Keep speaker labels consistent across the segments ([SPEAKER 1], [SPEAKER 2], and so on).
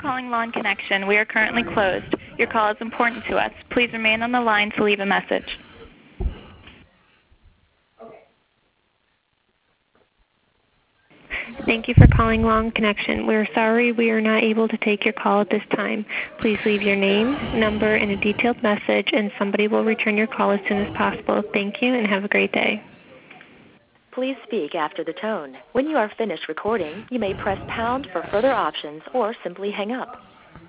[SPEAKER 1] calling Lawn Connection. We are currently closed. Your call is important to us. Please remain on the line to leave a message. Thank you for calling Lawn Connection. We're sorry we are not able to take your call at this time. Please leave your name, number, and a detailed message, and somebody will return your call as soon as possible. Thank you and have a great day.
[SPEAKER 2] Please speak after the tone. When you are finished recording, you may press pound for further options or simply hang up.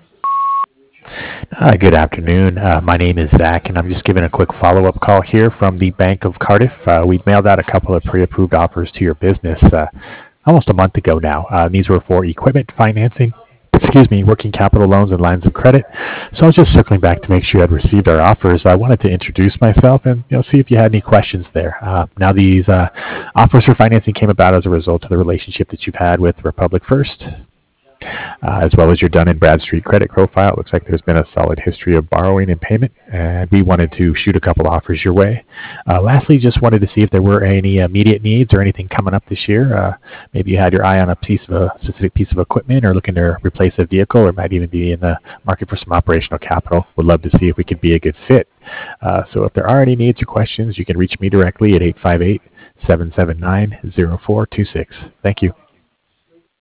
[SPEAKER 3] Good afternoon. My name is Zach, and I'm just giving a quick follow-up call here from the Bank of Cardiff. We mailed out a couple of pre-approved offers to your business almost a month ago now. These were for equipment financing, working capital loans and lines of credit. So I was just circling back to make sure you had received our offers. I wanted to introduce myself and see if you had any questions there. Now these offers for financing came about as a result of the relationship that you've had with Republic First. As well as your Dun & Bradstreet credit profile. It looks like there's been a solid history of borrowing and payment, and we wanted to shoot a couple offers your way. Lastly, just wanted to see if there were any immediate needs or anything coming up this year. Maybe you had your eye on a specific piece of equipment or looking to replace a vehicle, or might even be in the market for some operational capital. Would love to see if we could be a good fit. So if there are any needs or questions, you can reach me directly at 858-779-0426. Thank you.